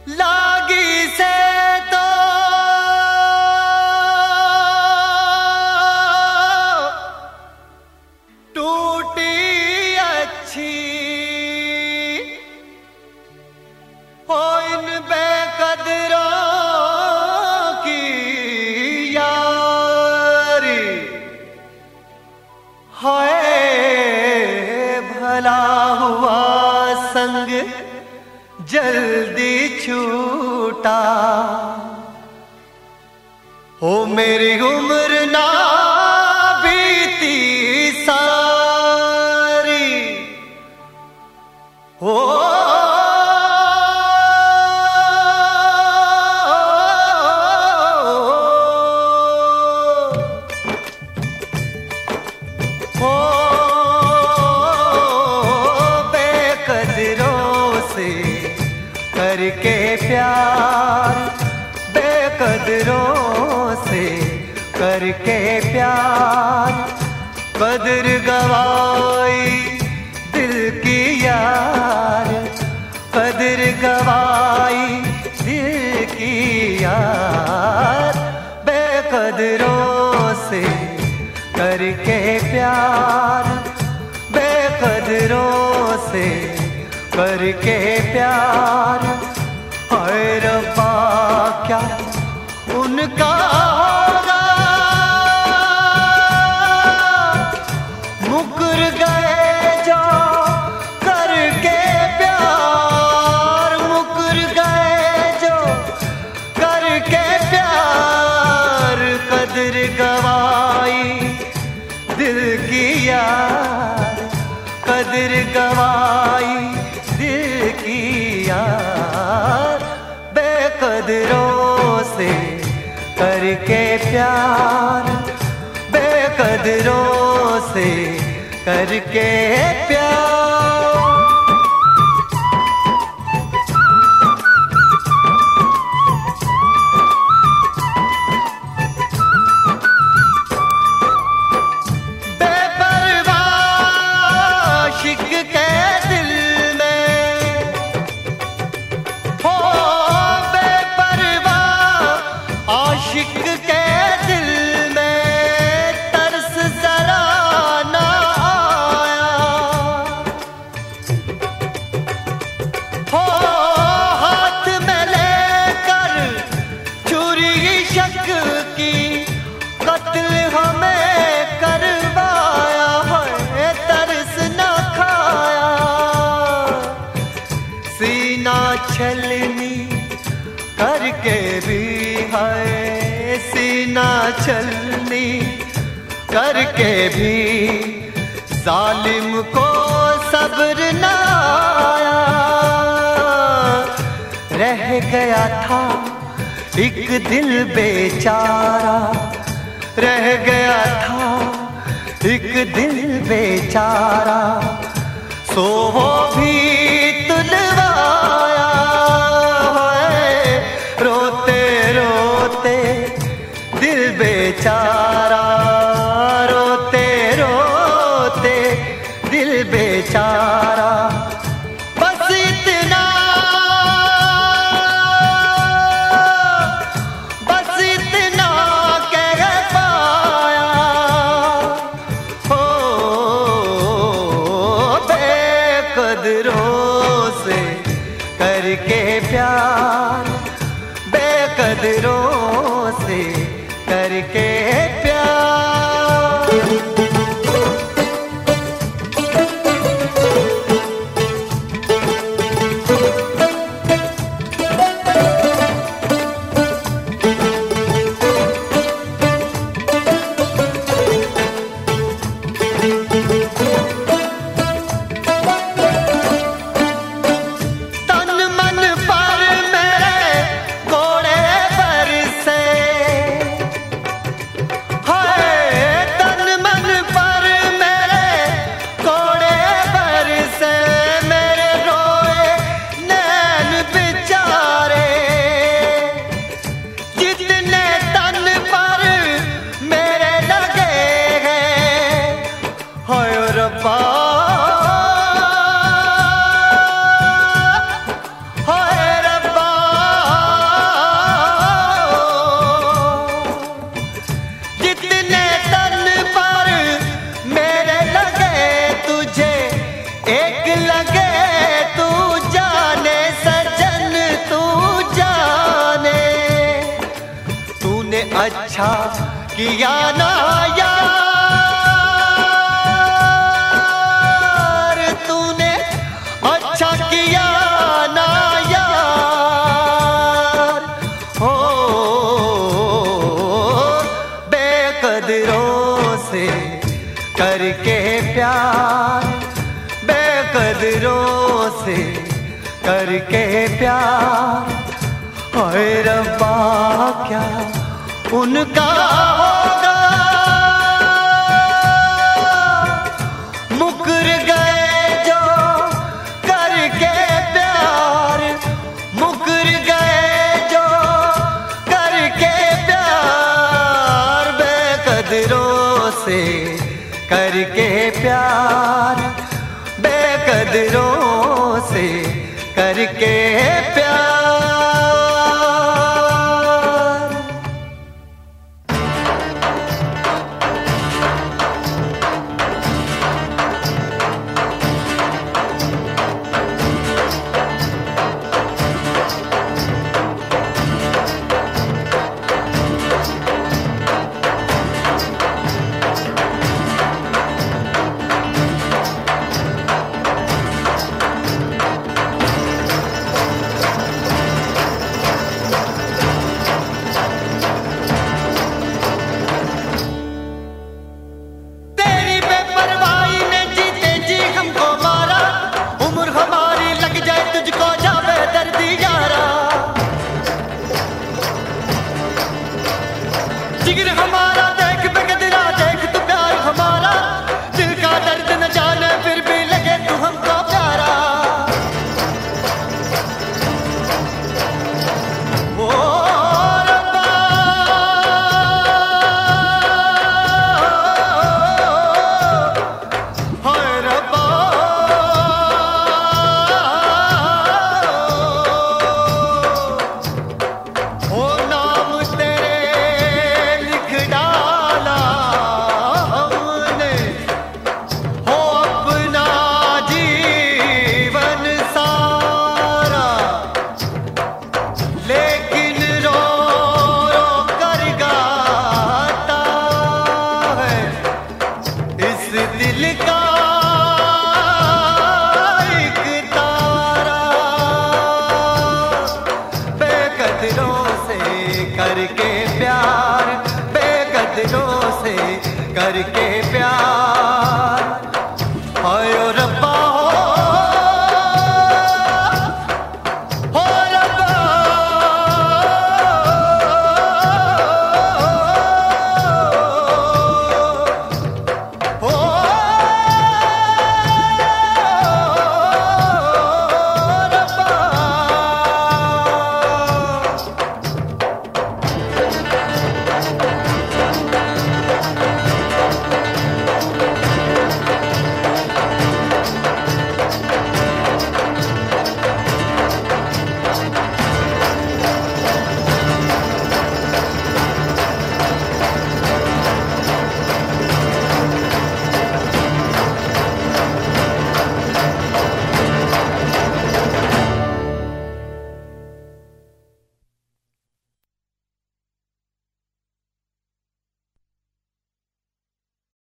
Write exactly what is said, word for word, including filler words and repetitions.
लागी से तो टूटी अच्छी हो इन बेकदरों की यारी। हाय भला हुआ संग जल्दी छूटा, हो मेरी उम्र ना बीती सारी। हो हो बेकदरों से करके प्यार, बेकदरों से करके प्यार, कदर गवाई दिल की यार, कदर गवाई दिल की यार। बेकदरों से करके प्यार, बेकदरों से करके प्यार। हाय रब्बा क्या उनका होगा, मुकर गए जो करके प्यार, मुकर गए जो करके प्यार। कदर गवाई दिल की यार, कदर गवाई दिल की यार। बेकदरों से करके प्यार, बेकदरों से करके प्यार। आशिक के दिल में तरस जरा ना आया, हो हाथ में लेकर छुरी इश्क की कत्ल हमें करवाया है, तरस ना खाया। सीना छलनी करके भी है, सीना छलनी करके भी जालिम को सब्र न आया। रह गया था एक दिल बेचारा, रह गया था एक दिल बेचारा, सो वो भी तुलवाया। रोते रोते दिल बेचारा, रोते रोते दिल बेचारा। बस इतना, बस इतना कह पाया, हो बेकदरों से करके प्यार, बेकदरों से करके प्यार। अच्छा किया ना यार, तूने अच्छा किया ना यार। हो बेकदरों से करके प्यार, बेकदरों से करके प्यार। हाय रब्बा क्या उनका होगा, मुकर गए जो करके प्यार, मुकर गए जो करके प्यार। बेकदरों से करके प्यार, बेकदरों से करके प्यार।